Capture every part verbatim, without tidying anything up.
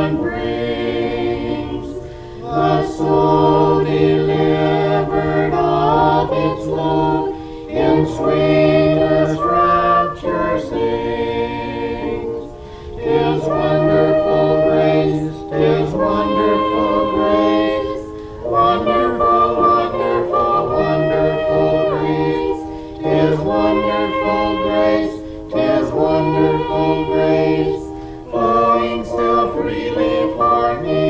and brings the soul delivered of its load, in sweetest rapture sings. 'Tis wonderful grace, 'tis wonderful grace, wonderful, wonderful, wonderful grace. 'Tis wonderful grace, 'tis wonderful grace, flowing still freely for me.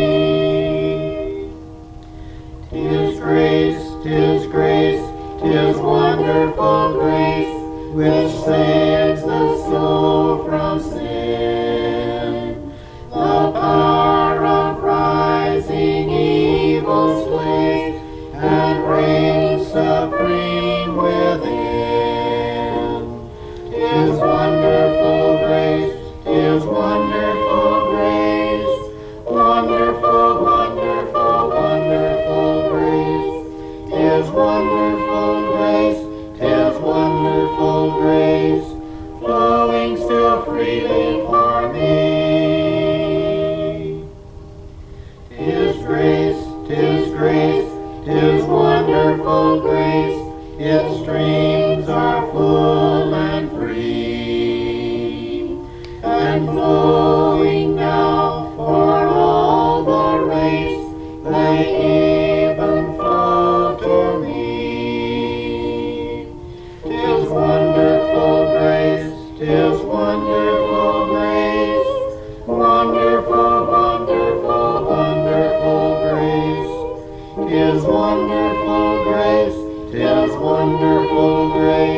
'Tis grace, 'tis grace, 'tis wonderful grace, which saves the soul from sin. The power of rising evil slays, and reigns supreme within. 'Tis wonderful grace, 'tis wonderful grace, wonderful, wonderful, wonderful grace. 'Tis wonderful grace, 'tis wonderful grace, flowing still freely for me. 'Tis grace, 'tis grace, 'tis wonderful grace, its streams are full and free, and flowing now for all the race, they even flow to me. 'Tis wonderful grace, 'tis wonderful grace, wonderful, wonderful, wonderful grace. 'Tis wonderful grace, 'tis wonderful grace,